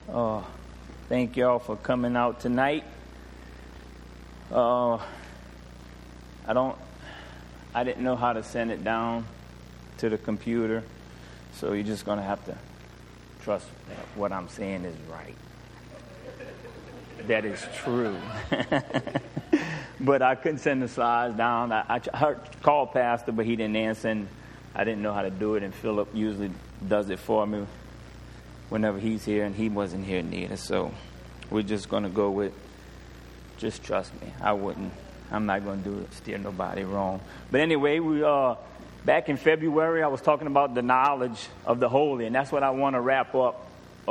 Thank y'all for coming out tonight. I didn't know how to send it down to the computer, so you're just gonna have to trust that what I'm saying is right. That is true. But I couldn't send the slides down. I called Pastor, but he didn't answer, and I didn't know how to do it, and Philip usually does it for me whenever he's here, and he wasn't here neither. So we're just going to go with, just trust me. I'm not going to steer nobody wrong. But anyway, back in February, I was talking about the knowledge of the holy, and that's what I want to wrap up.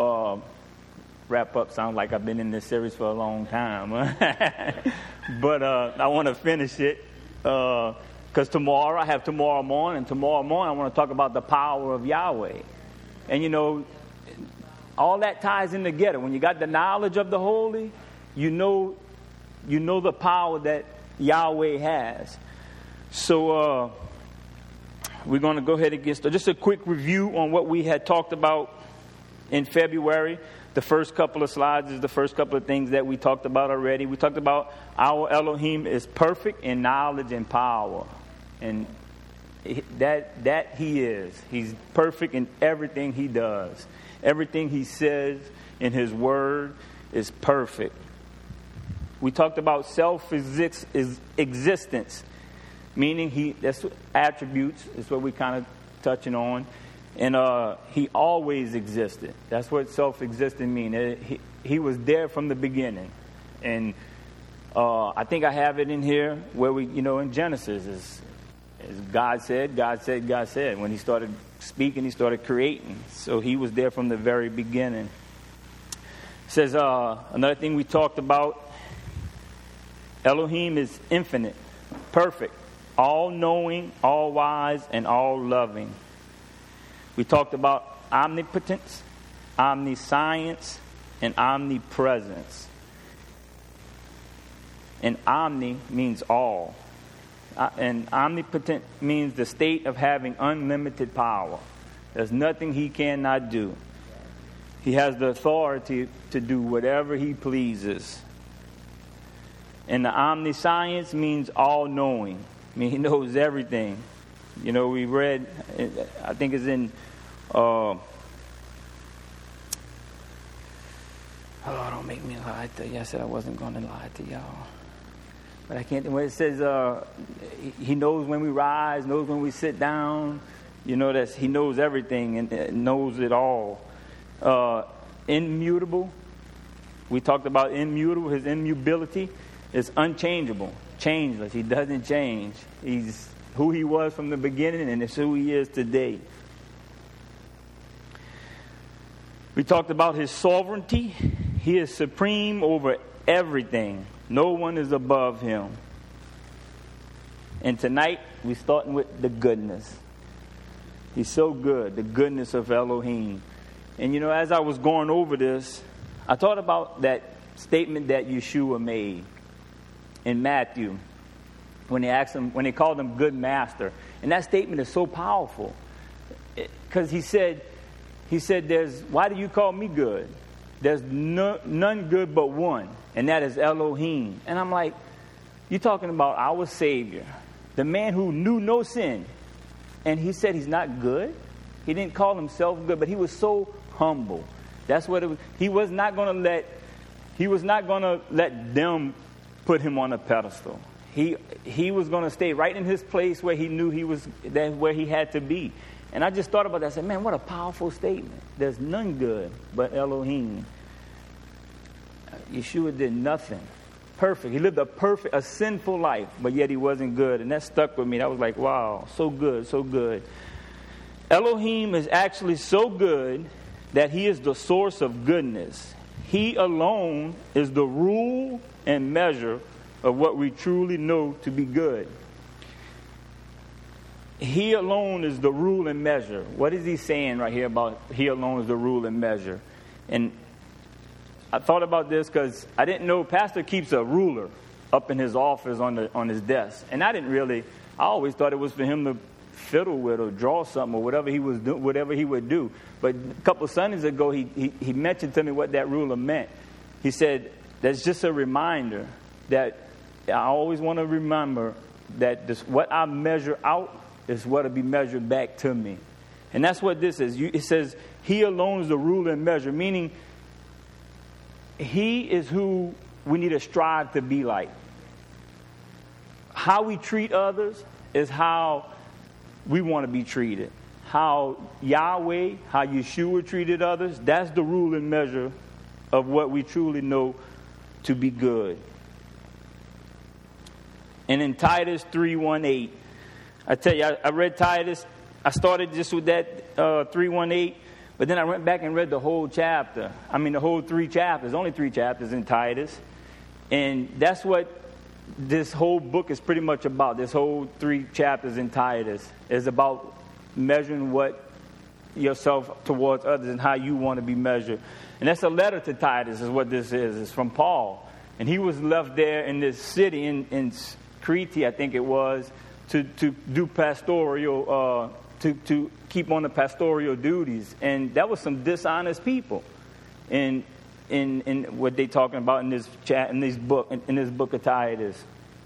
Wrap up sounds like I've been in this series for a long time. But I want to finish it because tomorrow, I have tomorrow morning, and tomorrow morning I want to talk about the power of Yahweh. And you know, all that ties in together. When you got the knowledge of the holy, you know the power that Yahweh has. So we're going to go ahead and get started. Just a quick review on what we had talked about in February. The first couple of slides is the first couple of things that we talked about already. We talked about our Elohim is perfect in knowledge and power. And that he is. He's perfect in everything he does. Everything he says in his word is perfect. We talked about self-existence, meaning that's attributes, is what we're kind of touching on. And he always existed. That's what self-existent means. He was there from the beginning. And I think I have it in here where in Genesis, as God said, God said, God said. When he started speaking, he started creating. So he was there from the very beginning. It says another thing we talked about, Elohim is infinite, perfect, all-knowing, all-wise, and all-loving. We talked about omnipotence, omniscience, and omnipresence. And omni means all. And omnipotent means the state of having unlimited power. There's nothing he cannot do. He has the authority to do whatever he pleases. And the omniscience means all-knowing. I mean, he knows everything. You know, we read, I think it's in, don't make me lie to you. I said I wasn't going to lie to y'all. But I can't, when it says he knows when we rise, knows when we sit down, he knows everything and knows it all. Immutable, we talked about immutable, his immutability is unchangeable, changeless. He doesn't change. He's who he was from the beginning, and it's who he is today. We talked about his sovereignty. He is supreme over everything. No one is above him. And tonight, we're starting with the goodness. He's so good, the goodness of Elohim. And as I was going over this, I thought about that statement that Yeshua made in Matthew when they called him good master. And that statement is so powerful because he said, why do you call me good? There's none good but one, and that is Elohim. And I'm like, you're talking about our Savior, the man who knew no sin. And he said he's not good. He didn't call himself good, but he was so humble. That's what it was. He was not going to let them put him on a pedestal. He was going to stay right in his place where he knew that's where he had to be. And I just thought about that. I said, man, what a powerful statement. There's none good but Elohim. Yeshua did nothing. Perfect. He lived a sinful life, but yet he wasn't good. And that stuck with me. I was like, wow, so good, so good. Elohim is actually so good that he is the source of goodness. He alone is the rule and measure of what we truly know to be good. He alone is the rule and measure. What is he saying right here about he alone is the rule and measure? And I thought about this because I didn't know Pastor keeps a ruler up in his office on his desk. And I always thought it was for him to fiddle with or draw something or whatever he was whatever he would do. But a couple of Sundays ago, he mentioned to me what that ruler meant. He said, that's just a reminder that I always want to remember that what I measure out is what will be measured back to me. And that's what this is. It says, he alone is the ruler and measure, meaning he is who we need to strive to be like. How we treat others is how we want to be treated. How Yahweh, how Yeshua treated others, that's the rule and measure of what we truly know to be good. And in Titus 3:1-8, I tell you, I read Titus. I started just with that 3:1-8, but then I went back and read the whole chapter. I mean, the whole 3 chapters. Only 3 chapters in Titus. And that's what this whole book is pretty much about. This whole 3 chapters in Titus is about measuring what yourself towards others and how you want to be measured. And that's a letter to Titus is what this is. It's from Paul. And he was left there in this city in Crete, I think it was, to do pastoral, to keep on the pastoral duties. And that was some dishonest people in what they're talking about in this book of Titus.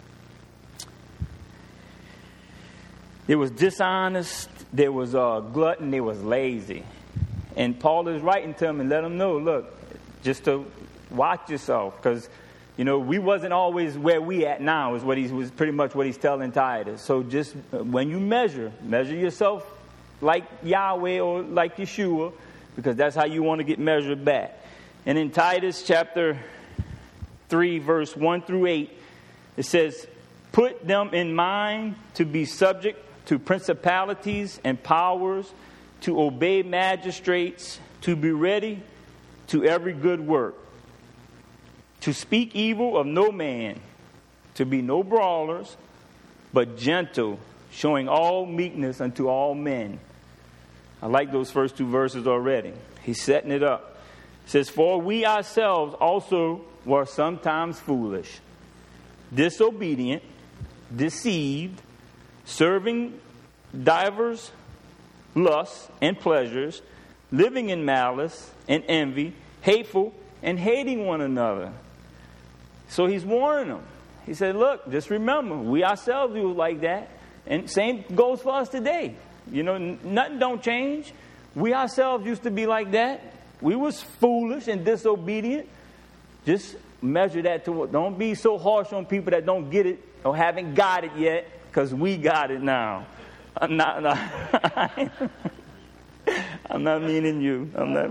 There was dishonest, there was glutton, there was lazy. And Paul is writing to them and let them know, look, just to watch yourself, because we wasn't always where we at now is was pretty much what he's telling Titus. So just when you measure yourself like Yahweh or like Yeshua, because that's how you want to get measured back. And in Titus chapter 3, verse 1-8, it says, put them in mind to be subject to principalities and powers, to obey magistrates, to be ready to every good work, to speak evil of no man, to be no brawlers, but gentle, showing all meekness unto all men. I like those first 2 verses already. He's setting it up. It says, for we ourselves also were sometimes foolish, disobedient, deceived, serving divers lusts and pleasures, living in malice and envy, hateful, and hating one another. So he's warning them. He said, look, just remember, we ourselves do like that. And same goes for us today. Nothing don't change. We ourselves used to be like that. We was foolish and disobedient. Just measure that to what. Don't be so harsh on people that don't get it or haven't got it yet, because we got it now. I'm not meaning you.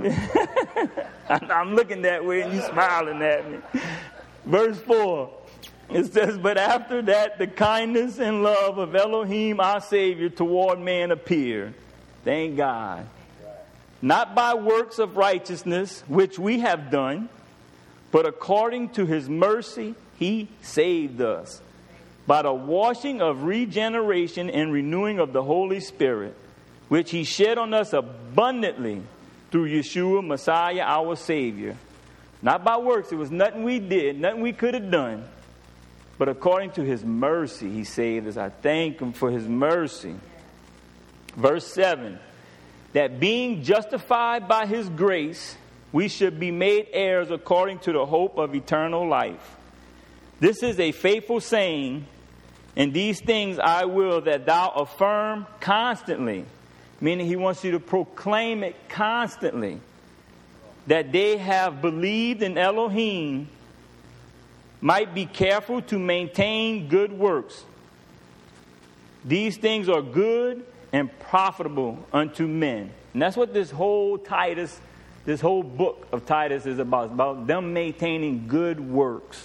I'm looking that way and you smiling at me. Verse 4, it says, but after that the kindness and love of Elohim our Savior toward man appeared. Thank God. Not by works of righteousness which we have done, but according to his mercy he saved us, by the washing of regeneration and renewing of the Holy Spirit, which he shed on us abundantly through Yeshua, Messiah, our Savior. Not by works. It was nothing we did, nothing we could have done. But according to his mercy, he saved us. I thank him for his mercy. Verse 7, that being justified by his grace, we should be made heirs according to the hope of eternal life. This is a faithful saying, and these things I will that thou affirm constantly. Meaning he wants you to proclaim it constantly. That they have believed in Elohim, might be careful to maintain good works. These things are good and profitable unto men. And that's what this whole book of Titus is about. It's about them maintaining good works.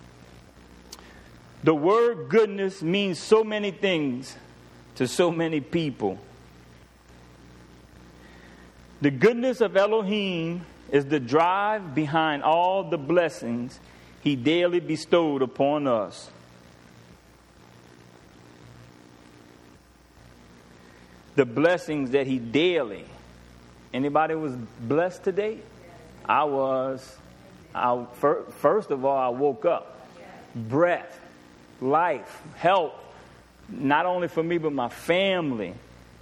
The word goodness means so many things to so many people. The goodness of Elohim is the drive behind all the blessings he daily bestowed upon us. The blessings that he daily. Anybody was blessed today? I was. First of all, I woke up. Breath, life, health, not only for me, but my family.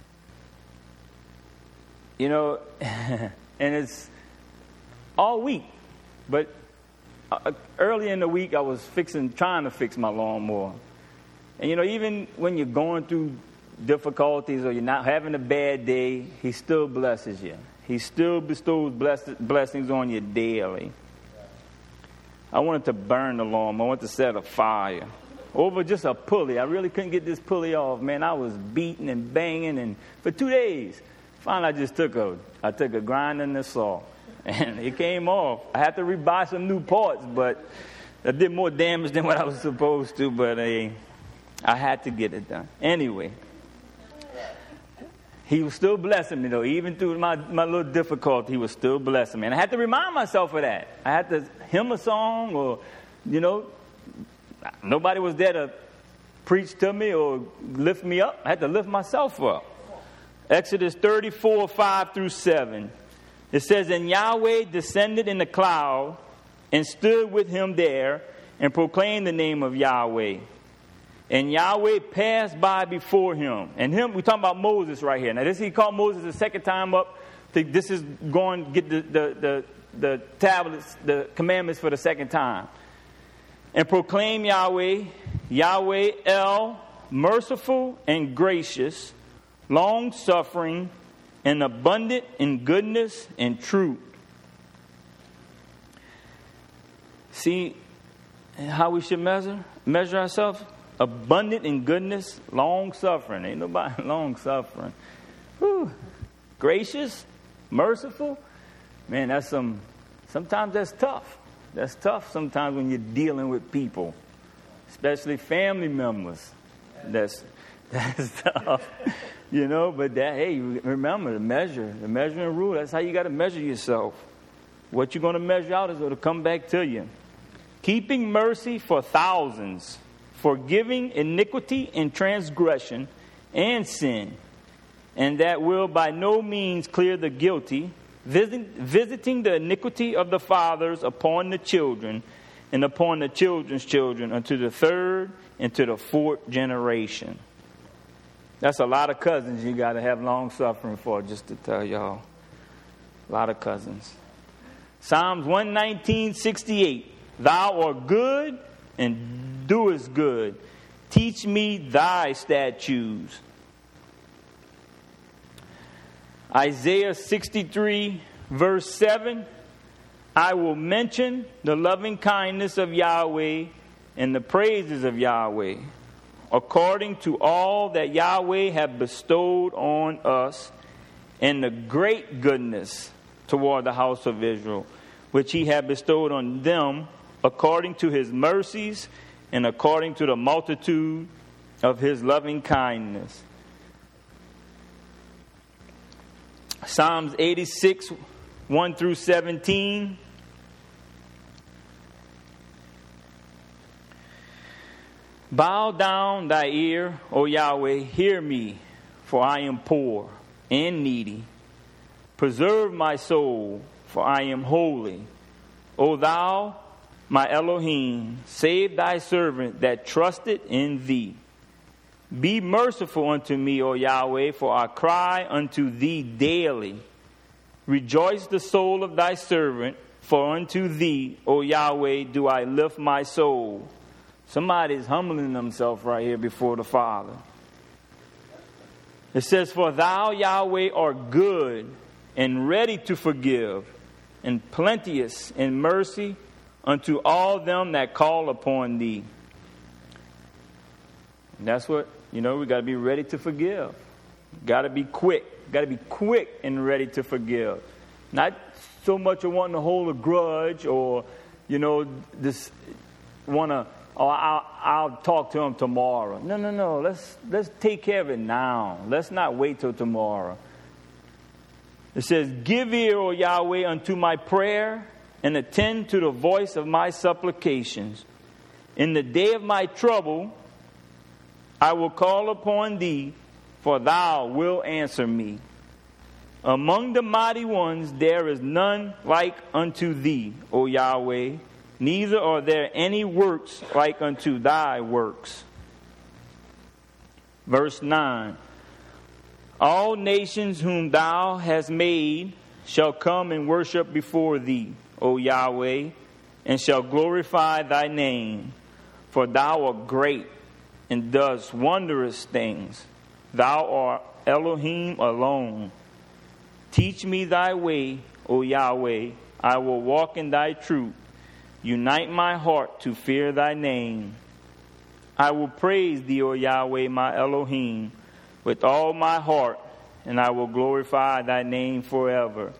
You know, and it's all week. But early in the week, I was trying to fix my lawnmower. And, you know, even when you're going through difficulties or you're not having a bad day, he still blesses you. He still bestows blessings on you daily. I wanted to burn the lawnmower. I wanted to set a fire over just a pulley. I really couldn't get this pulley off, man. I was beating and banging, and for 2 days, finally I just took a grinder and a saw, and it came off. I had to rebuy some new parts, but I did more damage than what I was supposed to, but I had to get it done. Anyway, he was still blessing me, though. Even through my little difficulty, he was still blessing me. And I had to remind myself of that. I had to hymn a song or, you know, nobody was there to preach to me or lift me up. I had to lift myself up. Exodus 34, 5 through 7. It says, "And Yahweh descended in the cloud and stood with him there and proclaimed the name of Yahweh. And Yahweh passed by before him." And him, we're talking about Moses right here. Now, he called Moses the second time up. This is going to get the tablets, the commandments for the second time. "And proclaim Yahweh, Yahweh El, merciful and gracious, long-suffering, and abundant in goodness and truth." See how we should measure ourselves? Abundant in goodness, long-suffering. Ain't nobody long-suffering. Gracious, merciful. Man, sometimes that's tough. That's tough sometimes when you're dealing with people, especially family members. That's tough, you know. But remember the measuring rule. That's how you got to measure yourself. What you're going to measure out is going to come back to you. "Keeping mercy for thousands, forgiving iniquity and transgression and sin, and that will by no means clear the guilty, visiting the iniquity of the fathers upon the children and upon the children's children unto the third and to the fourth generation." That's a lot of cousins you got to have long suffering for, just to tell y'all. A lot of cousins. Psalms 119:68. "Thou art good and doest good. Teach me thy statutes." Isaiah 63, verse 7. "I will mention the loving kindness of Yahweh and the praises of Yahweh, according to all that Yahweh hath bestowed on us, and the great goodness toward the house of Israel, which he hath bestowed on them, according to his mercies and according to the multitude of his loving kindness." Psalms 86, 1 through 17. "Bow down thy ear, O Yahweh, hear me, for I am poor and needy. Preserve my soul, for I am holy. O thou, my Elohim, save thy servant that trusted in thee. Be merciful unto me, O Yahweh, for I cry unto thee daily. Rejoice the soul of thy servant, for unto thee, O Yahweh, do I lift my soul." Somebody's humbling themselves right here before the Father. It says, "For thou, Yahweh, art good and ready to forgive, and plenteous in mercy unto all them that call upon thee." And that's what, we got to be ready to forgive. Got to be quick. Got to be quick and ready to forgive. Not so much of wanting to hold a grudge or, this want to, I'll talk to him tomorrow. No. Let's take care of it now. Let's not wait till tomorrow. It says, "Give ear, O Yahweh, unto my prayer, and attend to the voice of my supplications. In the day of my trouble, I will call upon thee, for thou wilt answer me. Among the mighty ones there is none like unto thee, O Yahweh, neither are there any works like unto thy works." Verse 9. All nations whom thou hast made shall come and worship before thee, O Yahweh, and shall glorify thy name. For thou art great and doest wondrous things. Thou art Elohim alone. Teach me thy way, O Yahweh. I will walk in thy truth. Unite my heart to fear thy name. I will praise thee, O Yahweh, my Elohim, with all my heart, and I will glorify thy name forever.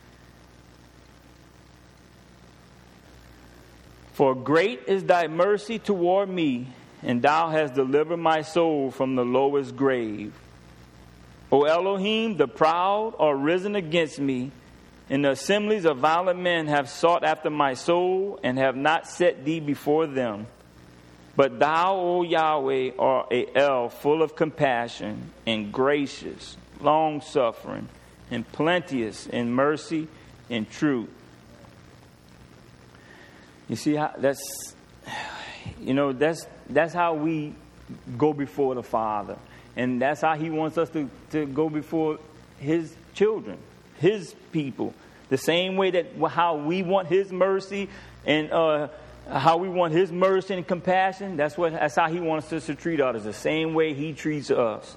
For great is thy mercy toward me, and thou hast delivered my soul from the lowest grave. O Elohim, the proud are risen against me, and the assemblies of violent men have sought after my soul, and have not set thee before them. But thou, O Yahweh, art a El full of compassion, and gracious, long-suffering, and plenteous in mercy and truth. You see how that's how we go before the Father. And that's how he wants us to go before his children, his people. The same way that how we want his mercy and how we want his mercy and compassion, that's how he wants us to treat others. The same way he treats us.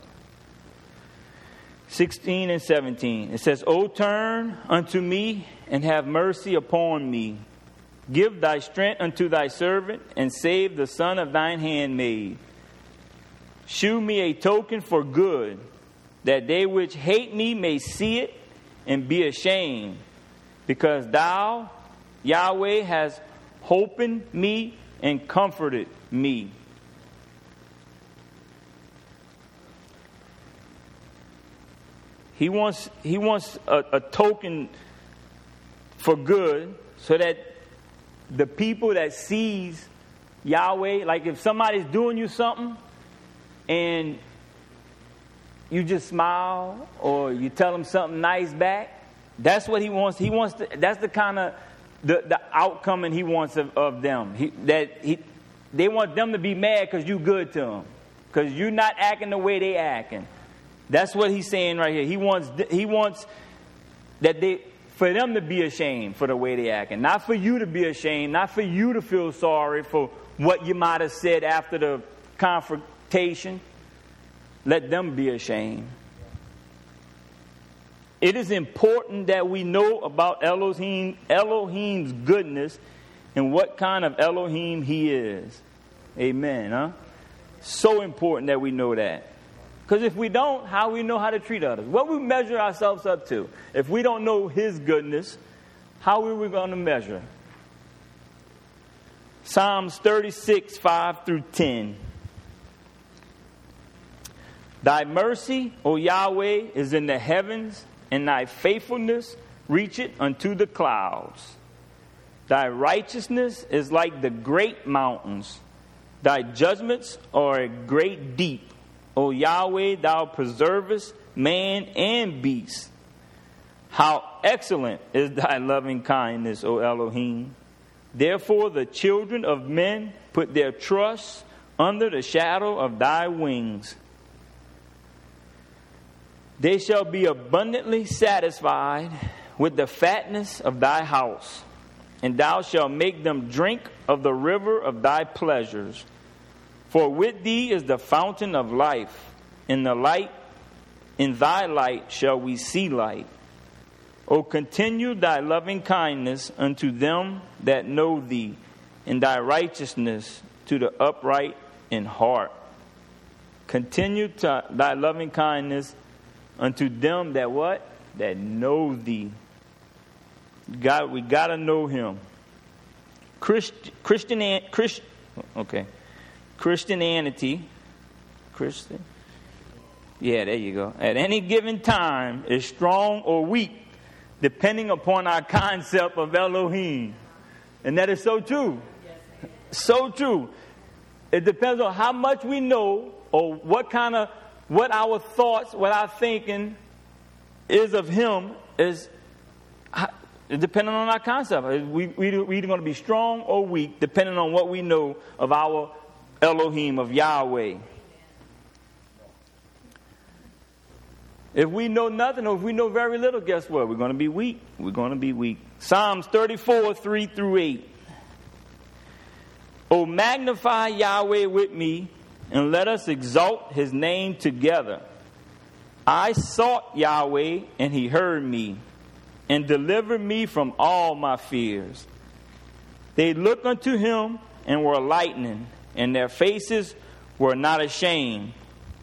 16 and 17. It says, O turn unto me and have mercy upon me. Give thy strength unto thy servant, and save the son of thine handmaid. Shew me a token for good, that they which hate me may see it and be ashamed. Because thou, Yahweh, hast holpen me and comforted me. He wants a token for good, so that the people that sees Yahweh, like if somebody's doing you something and you just smile or you tell them something nice back, that's what he wants. That's the kind of the outcome and he wants of them. They want them to be mad because you good to them, because you're not acting the way they acting. That's what he's saying right here. He wants that for them to be ashamed for the way they acting. Not for you to be ashamed. Not for you to feel sorry for what you might have said after the confrontation. Let them be ashamed. It is important that we know about Elohim's goodness and what kind of Elohim he is. Amen, huh? So important that we know that. Because if we don't, how we know how to treat others? What we measure ourselves up to? If we don't know his goodness, how are we going to measure? Psalms 36, 5 through 10. Thy mercy, O Yahweh, is in the heavens, and thy faithfulness reacheth unto the clouds. Thy righteousness is like the great mountains. Thy judgments are a great deep. O Yahweh, thou preservest man and beast. How excellent is thy loving kindness, O Elohim. Therefore the children of men put their trust under the shadow of thy wings. They shall be abundantly satisfied with the fatness of thy house, and thou shalt make them drink of the river of thy pleasures. For with thee is the fountain of life. In thy light shall we see light. O continue thy loving kindness unto them that know thee, and thy righteousness to the upright in heart. Continue thy loving kindness unto them that what? That know thee. God, we got to know him. Christianity. Yeah, there you go. At any given time is strong or weak, depending upon our concept of Elohim. And that is so true. So true. It depends on how much we know, or what our thoughts, what our thinking is of him, is depending on our concept. We're either going to be strong or weak, depending on what we know of our Elohim, of Yahweh. If we know nothing or if we know very little, guess what? We're going to be weak. We're going to be weak. Psalms 34, 3 through 8. O magnify Yahweh with me, and let us exalt his name together. I sought Yahweh, and he heard me, and delivered me from all my fears. They looked unto him and were lightening, and their faces were not ashamed.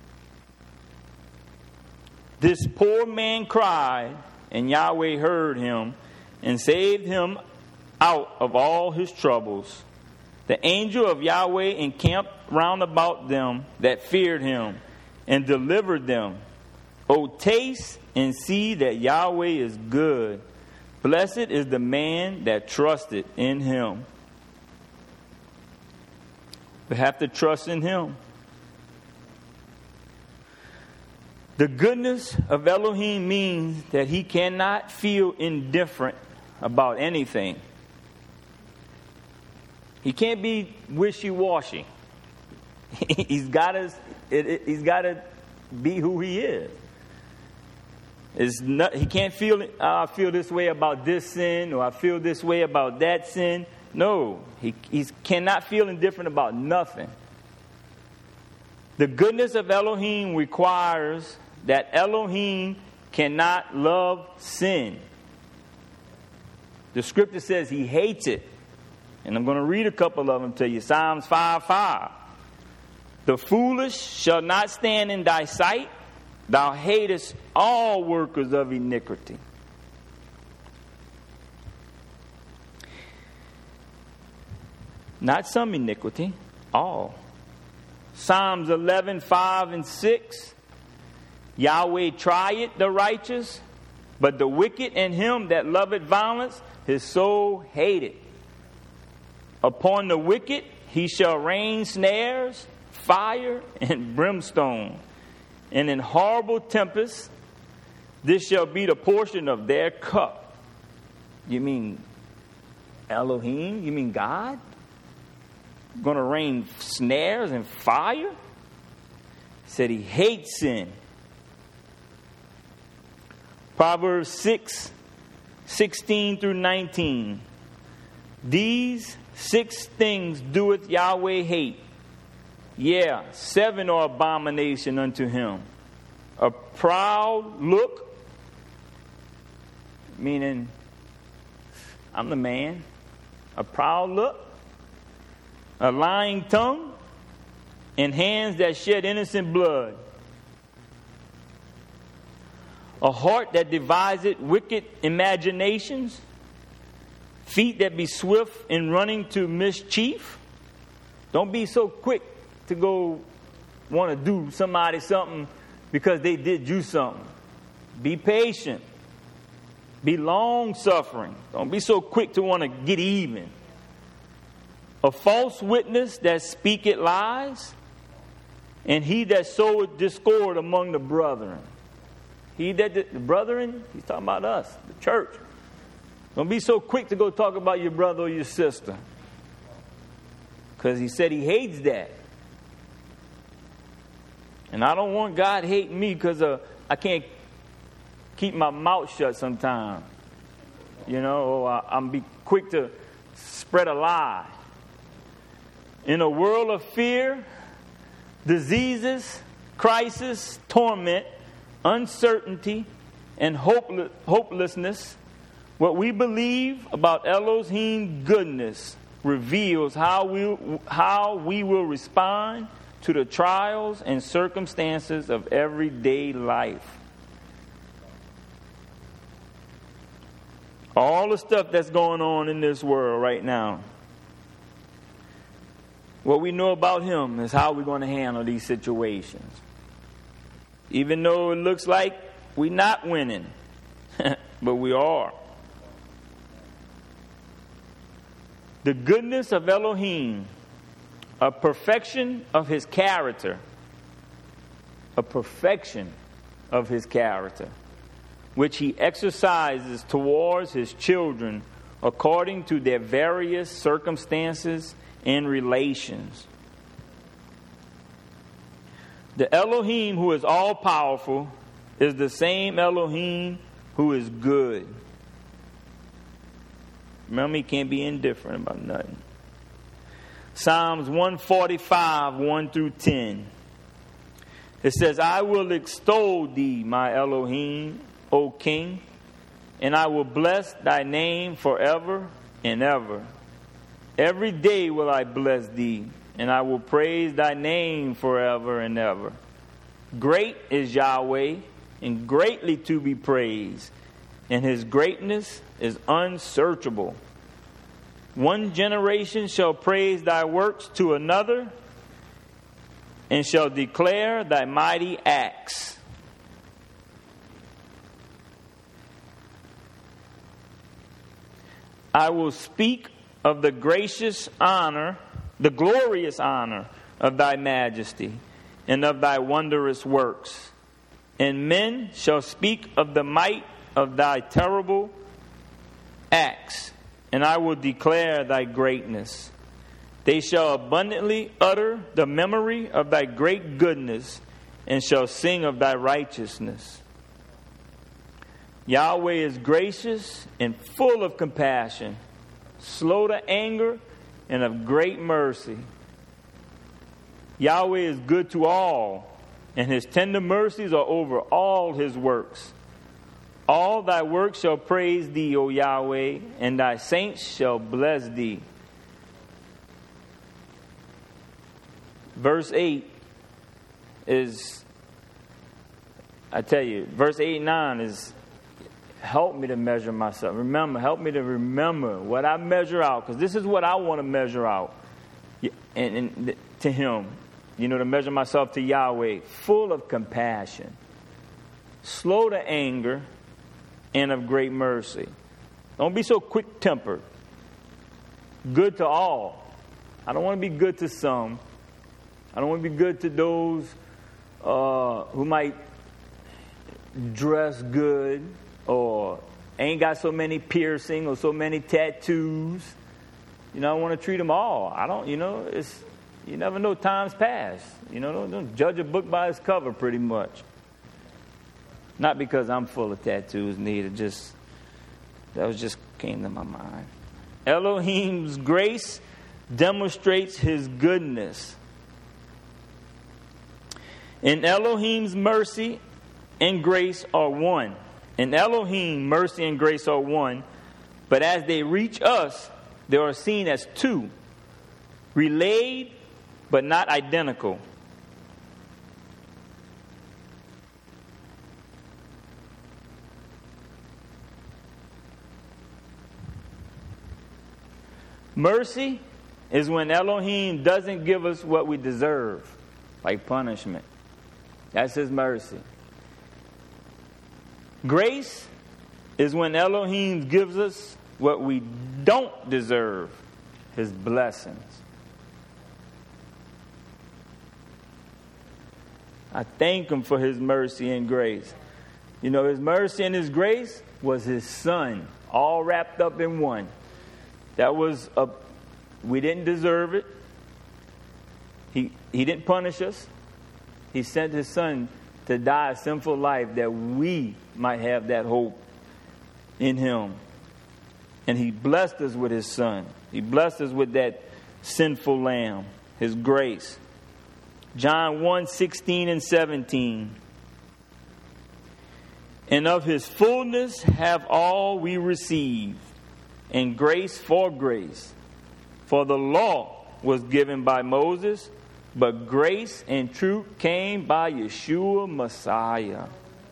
This poor man cried, and Yahweh heard him and saved him out of all his troubles. The angel of Yahweh encamped round about them that feared him and delivered them. O taste and see that Yahweh is good. Blessed is the man that trusted in him. We have to trust in him. The goodness of Elohim means that he cannot feel indifferent about anything. He can't be wishy-washy. He's got to be who he is. He can't feel, I feel this way about this sin, or I feel this way about that sin. No, he cannot feel indifferent about nothing. The goodness of Elohim requires that Elohim cannot love sin. The scripture says he hates it. And I'm going to read a couple of them to you. Psalms 5:5. The foolish shall not stand in thy sight. Thou hatest all workers of iniquity. Not some iniquity, all. Psalms 11:5 and 6. Yahweh trieth the righteous, but the wicked and him that loveth violence, his soul hateth. Upon the wicked he shall rain snares, fire, and brimstone. And in horrible tempests, this shall be the portion of their cup. You mean Elohim? You mean God? Going to rain snares and fire? Said he hates sin. Proverbs 6:16 through 19. These 6 things doeth Yahweh hate. 7 are abomination unto him. A proud look, meaning I'm the man. A proud look, a lying tongue, and hands that shed innocent blood. A heart that deviseth wicked imaginations. Feet that be swift in running to mischief. Don't be so quick to go want to do somebody something because they did you something. Be patient. Be long-suffering. Don't be so quick to want to get even. A false witness that speaketh lies, and he that soweth discord among the brethren. The brethren, he's talking about us, the church. Don't be so quick to go talk about your brother or your sister. Because he said he hates that. And I don't want God hating me because I can't keep my mouth shut sometimes. Or I'm be quick to spread a lie. In a world of fear, diseases, crisis, torment, uncertainty, and hopelessness, what we believe about Elohim's goodness reveals how we will respond to the trials and circumstances of everyday life. All the stuff that's going on in this world right now. What we know about him is how we're going to handle these situations. Even though it looks like we're not winning, but we are. The goodness of Elohim, a perfection of his character, which he exercises towards his children according to their various circumstances and relations. The Elohim who is all-powerful is the same Elohim who is good. Remember, he can't be indifferent about nothing. Psalms 145, 1 through 10. It says, I will extol thee, my Elohim, O King, and I will bless thy name forever and ever. Every day will I bless thee, and I will praise thy name forever and ever. Great is Yahweh, and greatly to be praised, and his greatness is unsearchable. One generation shall praise thy works to another, and shall declare thy mighty acts. I will speak of the gracious honor, the glorious honor of thy majesty, and of thy wondrous works. And men shall speak of the might of thy terrible acts, and I will declare thy greatness. They shall abundantly utter the memory of thy great goodness, and shall sing of thy righteousness. Yahweh is gracious and full of compassion, slow to anger, and of great mercy. Yahweh is good to all, and his tender mercies are over all his works. All thy works shall praise thee, O Yahweh, and thy saints shall bless thee. Verse 8 is, I tell you, verse 8 and 9 is, help me to measure myself. Help me to remember what I measure out, because this is what I want to measure out. And to him, to measure myself to Yahweh, full of compassion, slow to anger, and of great mercy. Don't be so quick-tempered. Good to all. I don't want to be good to some. I don't want to be good to those who might dress good or ain't got so many piercings or so many tattoos. I want to treat them all. I don't, you never know, times pass. Don't judge a book by its cover, pretty much. Not because I'm full of tattoos, neither. That just came to my mind. Elohim's grace demonstrates his goodness. And Elohim's mercy and grace are one. In Elohim, mercy and grace are one. But as they reach us, they are seen as two, relayed but not identical. Mercy is when Elohim doesn't give us what we deserve, like punishment. That's his mercy. Grace is when Elohim gives us what we don't deserve, his blessings. I thank him for his mercy and grace. His mercy and his grace was his son, all wrapped up in one. We didn't deserve it. He didn't punish us. He sent his son to die a sinful life that we might have that hope in him. And he blessed us with his son. He blessed us with that sinful lamb, his grace. John 1:16 and 17. And of his fullness have all we received, and grace for grace. For the law was given by Moses, but grace and truth came by Yeshua Messiah.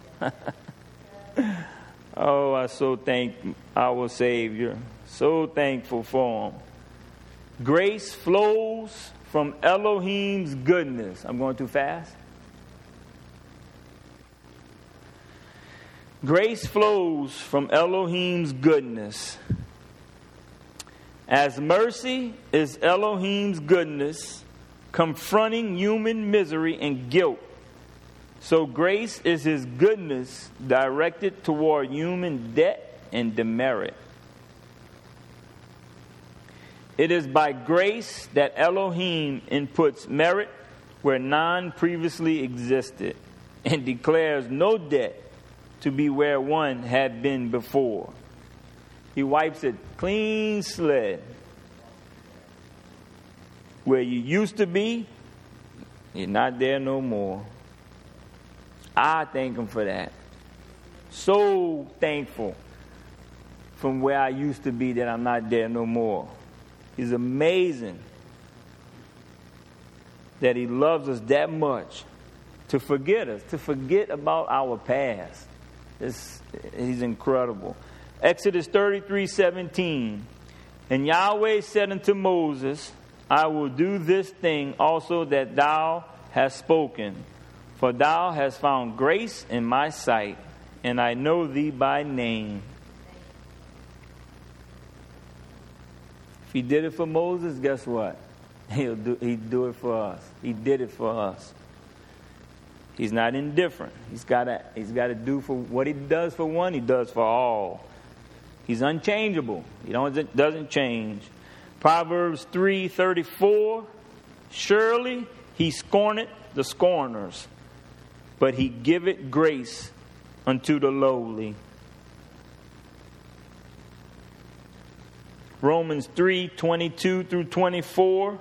Oh, I so thank our Savior. So thankful for him. Grace flows from Elohim's goodness. I'm going too fast. Grace flows from Elohim's goodness. As mercy is Elohim's goodness, confronting human misery and guilt, so grace is his goodness directed toward human debt and demerit. It is by grace that Elohim inputs merit where none previously existed, and declares no debt to be where one had been before. He wipes it clean slate. Where you used to be, you're not there no more. I thank him for that. So thankful from where I used to be that I'm not there no more. He's amazing that he loves us that much to forget us, to forget about our past. He's incredible. Exodus 33:17. And Yahweh said unto Moses, I will do this thing also that thou hast spoken, for thou hast found grace in my sight, and I know thee by name. If he did it for Moses, guess what? He'd do it for us. He did it for us. He's not indifferent. He's got to do for what he does for one, he does for all. He's unchangeable. He doesn't change. Proverbs 3:34. Surely he scorneth the scorners, but he giveth grace unto the lowly. Romans 3:22 through 24.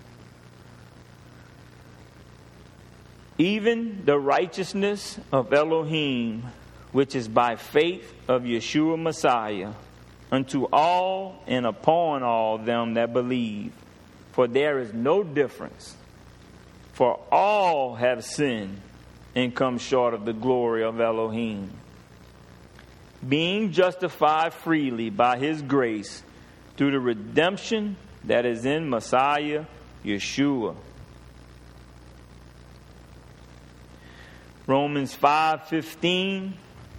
Even the righteousness of Elohim, which is by faith of Yeshua Messiah, unto all and upon all them that believe. For there is no difference. For all have sinned and come short of the glory of Elohim, being justified freely by his grace through the redemption that is in Messiah Yeshua. Romans 5:15.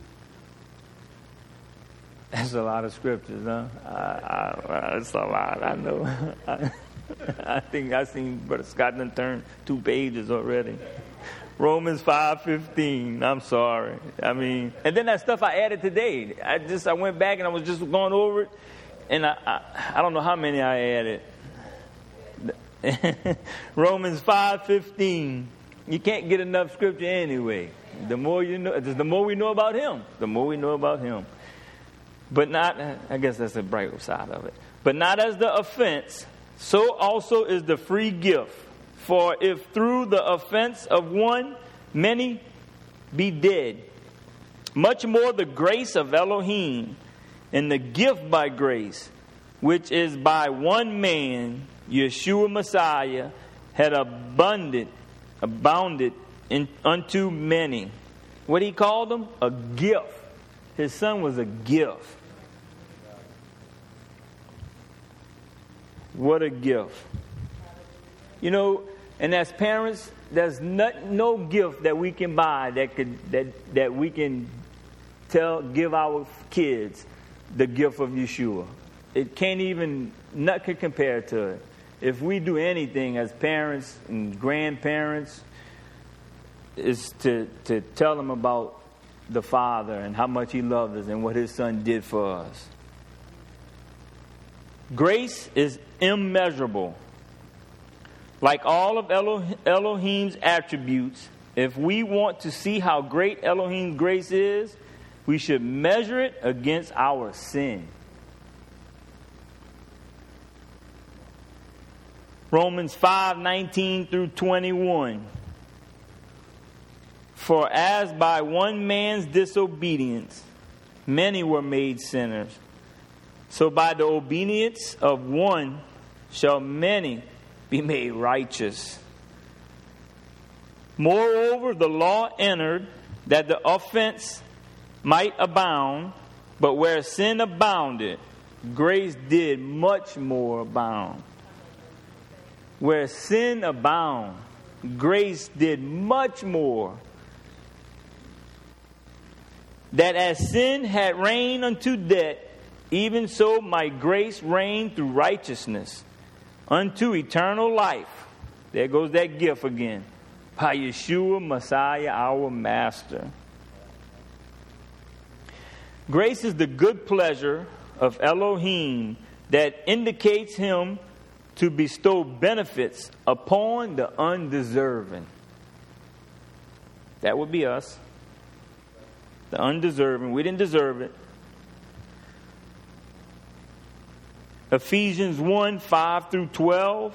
That's a lot of scriptures, huh? That's a lot, I know. I think I've seen Brother Scott done turn 2 pages already. Romans 5:15. I'm sorry. And then that stuff I added today. I went back and I was just going over it, and I don't know how many I added. Romans 5:15. You can't get enough scripture anyway. The more you know, the more we know about him. The more we know about him. But not, I guess that's the bright side of it. But not as the offense, so also is the free gift. For if through the offense of one many be dead, much more the grace of Elohim and the gift by grace, which is by one man, Yeshua Messiah, had abounded unto many. What he called them? A gift. His son was a gift. What a gift. And as parents, there's no gift that we can buy that we can give our kids the gift of Yeshua. It can't even, nothing can compare to it. If we do anything as parents and grandparents, is to tell them about the Father and how much he loved us and what his son did for us. Grace is immeasurable. Like all of Elohim's attributes, if we want to see how great Elohim's grace is, we should measure it against our sin. Romans 5:19 through 21. For as by one man's disobedience many were made sinners, so by the obedience of one shall many be made righteous. Moreover, the law entered that the offense might abound, but where sin abounded, grace did much more abound. Where sin abounded, grace did much more. That as sin had reigned unto death, even so might grace reign through righteousness unto eternal life. There goes that gift again. By Yeshua Messiah, our Master. Grace is the good pleasure of Elohim that indicates him to bestow benefits upon the undeserving. That would be us. The undeserving. We didn't deserve it. Ephesians 1:5-12.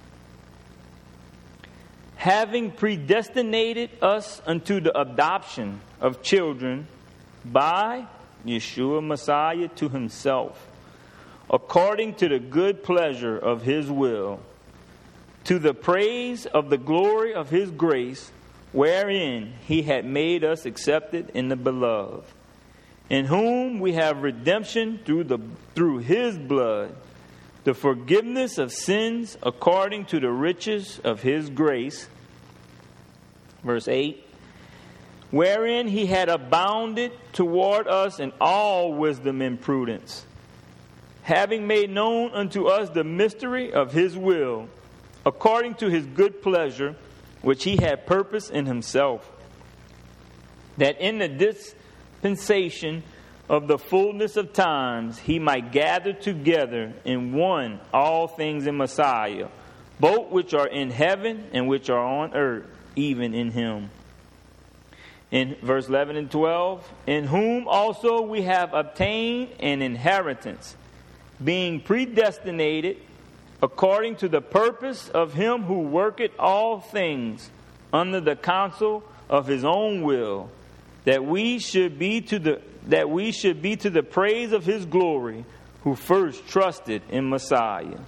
Having predestinated us unto the adoption of children by Yeshua Messiah to himself, according to the good pleasure of his will, to the praise of the glory of his grace, wherein he had made us accepted in the beloved, in whom we have redemption through his blood, the forgiveness of sins according to the riches of his grace. Verse 8. Wherein he had abounded toward us in all wisdom and prudence, having made known unto us the mystery of his will, according to his good pleasure, which he had purposed in himself, that in the dispensation of the fullness of times he might gather together in one all things in Messiah, both which are in heaven and which are on earth, even in him. In verse 11 and 12, in whom also we have obtained an inheritance, being predestinated according to the purpose of him who worketh all things under the counsel of his own will, that we should be to the praise of his glory, who first trusted in Messiah.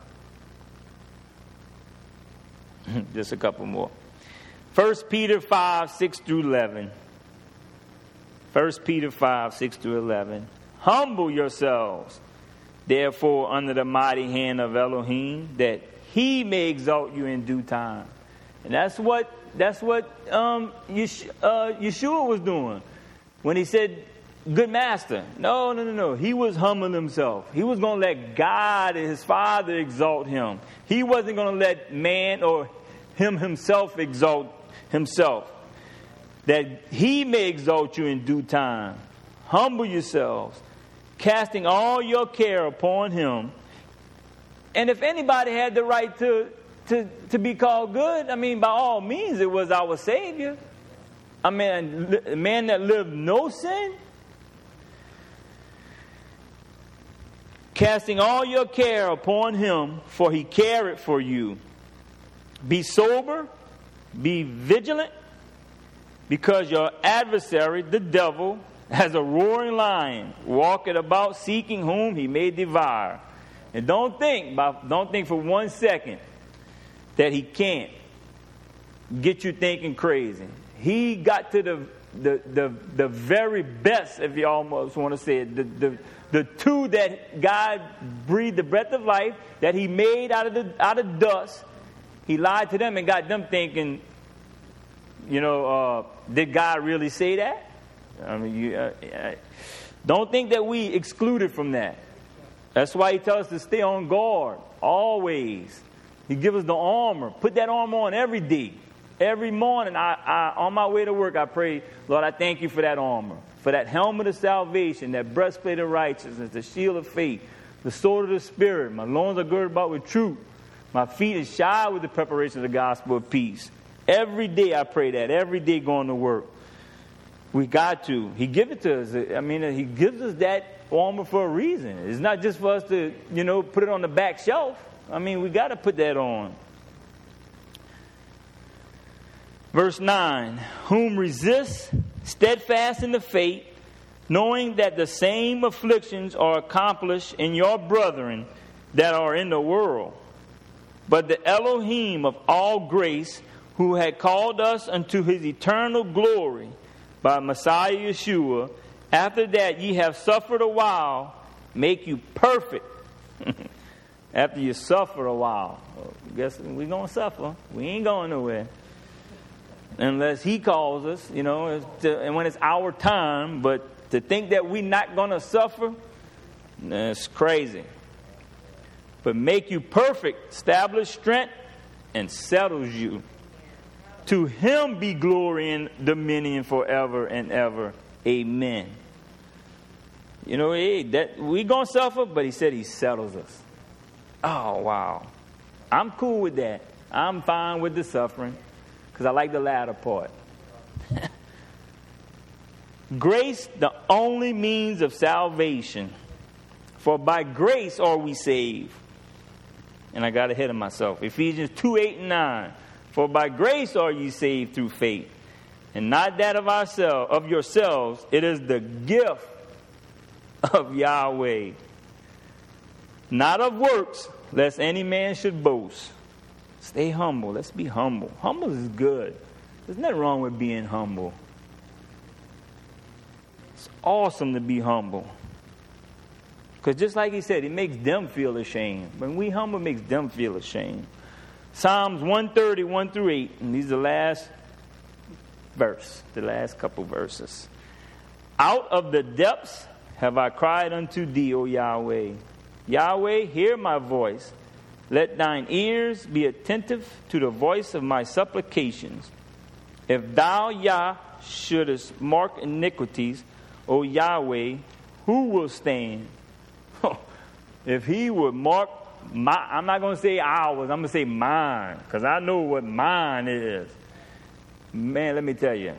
Just a couple more. 1 Peter 5:6-11. 1 Peter 5:6-11. Humble yourselves, therefore, under the mighty hand of Elohim, that he may exalt you in due time. And that's what Yeshua was doing when he said, good master. No. He was humbling himself. He was going to let God and his Father exalt him. He wasn't going to let man or him himself exalt himself, that he may exalt you in due time. Humble yourselves, casting all your care upon him. And if anybody had the right to be called good, I mean, by all means, it was our Savior. I mean, a man that lived no sin. Casting all your care upon him, for he careth for you. Be sober, be vigilant, because your adversary, the devil, as a roaring lion, walketh about seeking whom he may devour. And don't think for 1 second that he can't get you thinking crazy. He got to the very best, if you almost want to say it, the two that God breathed the breath of life, that he made out of dust. He lied to them and got them thinking, did God really say that? I mean, don't think that we excluded from that. That's why he tells us to stay on guard always. He gives us the armor. Put that armor on every day. Every morning, I on my way to work, I pray, Lord, I thank you for that armor, for that helmet of salvation, that breastplate of righteousness, the shield of faith, the sword of the Spirit. My loins are girded about with truth. My feet are shod with the preparation of the gospel of peace. Every day I pray that. Every day going to work. We got to. He gives it to us. I mean, he gives us that armor for a reason. It's not just for us to, put it on the back shelf. I mean, we got to put that on. Verse 9. Whom resist steadfast in the faith, knowing that the same afflictions are accomplished in your brethren that are in the world. But the Elohim of all grace, who had called us unto his eternal glory by Messiah Yeshua, after that ye have suffered a while, make you perfect. After you suffer a while. Well, guess we're going to suffer. We ain't going nowhere. Unless he calls us, and when it's our time. But to think that we're not going to suffer, that's crazy. But make you perfect, establish strength, and settles you. To him be glory and dominion forever and ever. Amen. That we going to suffer, but he said he settles us. Oh, wow. I'm cool with that. I'm fine with the suffering, because I like the latter part. Grace, the only means of salvation. For by grace are we saved. And I got ahead of myself. Ephesians 2:8-9. For by grace are ye saved through faith, and not that of yourselves. It is the gift of Yahweh, not of works, lest any man should boast. Stay humble. Let's be humble. Humble is good. There's nothing wrong with being humble. It's awesome to be humble. Because just like he said, it makes them feel ashamed. When we humble, it makes them feel ashamed. Psalms 130, 1-8. And these are the last verse, the last couple verses. Out of the depths have I cried unto thee, O Yahweh. Yahweh, hear my voice. Let thine ears be attentive to the voice of my supplications. If thou, Yah, shouldest mark iniquities, O Yahweh, who will stand? If he would mark I'm not going to say ours, I'm going to say mine, because I know what mine is. Man, let me tell you,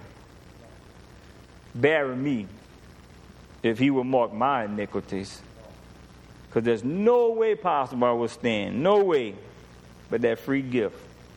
bury me if he would mark my iniquities. Because there's no way possible I will stand. No way but that free gift.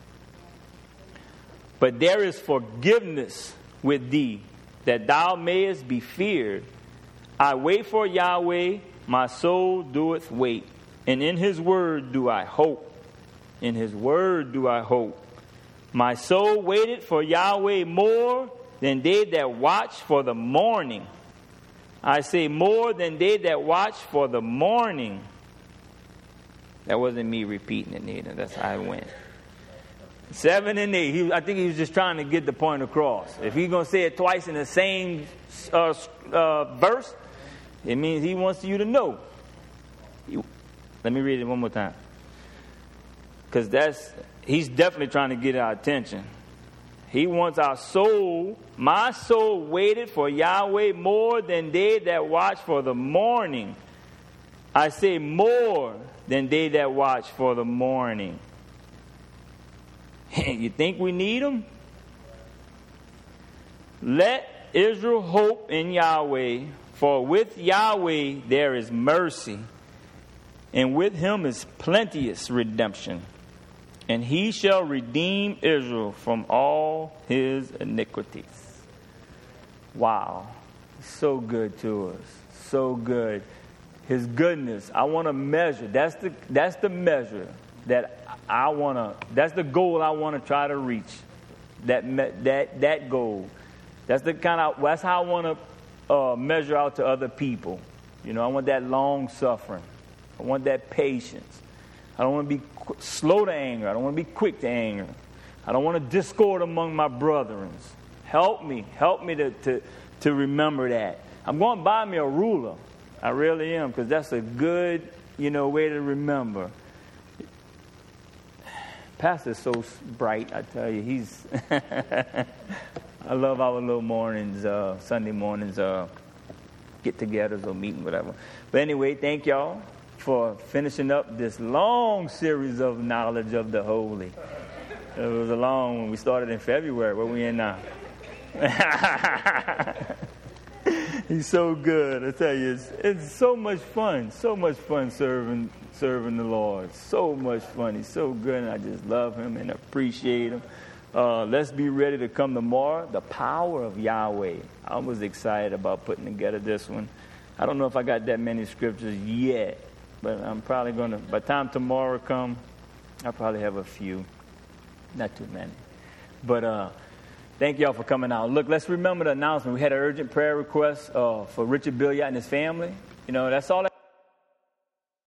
But there is forgiveness with thee, that thou mayest be feared. I wait for Yahweh, my soul doeth wait. And in his word do I hope. In his word do I hope. My soul waited for Yahweh more than they that watch for the morning. I say more than they that watch for the morning. That wasn't me repeating it, neither. That's how I went. 7 and 8. I think he was just trying to get the point across. If he's going to say it twice in the same verse, it means he wants you to know. Let me read it one more time. Because he's definitely trying to get our attention. He wants our soul. My soul waited for Yahweh more than they that watch for the morning. I say more than they that watch for the morning. You think we need them? Let Israel hope in Yahweh, for with Yahweh there is mercy, and with him is plenteous redemption. And he shall redeem Israel from all his iniquities. Wow. So good to us. So good. His goodness. I want to measure. That's the measure that I want to, that's the goal I want to try to reach. That goal. That's how I want to measure out to other people. You know, I want that long suffering. I want that patience. I don't want to be slow to anger. I don't want to be quick to anger. I don't want to discord among my brethren. Help me to remember that. I'm going to buy me a ruler. I really am, because that's a good, way to remember. Pastor's so bright, I tell you. He's. I love our little mornings, Sunday mornings, get-togethers or meeting, whatever. But anyway, thank y'all for finishing up this long series of knowledge of the holy. It was a long one. We started in February. Where we in now? He's so good. I tell you, it's so much fun. So much fun serving the Lord. So much fun. He's so good, and I just love him and appreciate him. Let's be ready to come tomorrow. The power of Yahweh. I was excited about putting together this one. I don't know if I got that many scriptures yet, but I'm probably going to, by the time tomorrow comes, I'll probably have a few. Not too many. But thank y'all for coming out. Look, let's remember the announcement. We had an urgent prayer request for Richard Billiot and his family. That's all.